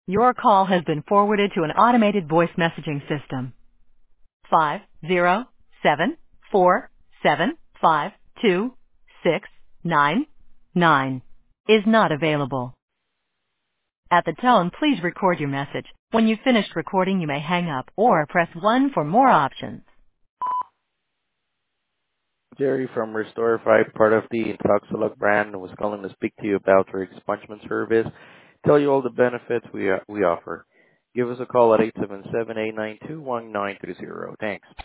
Your call has been forwarded to an automated voice messaging system. 50747526999 is not available. At the tone, please record your message. When you've finished recording, you may hang up or press 1 for more options. Jerry from Restore 5, part of the Intoxilog brand, was calling to speak to you about our expungement service, tell you all the benefits we offer. Give us a call at 877-892-1930. Thanks.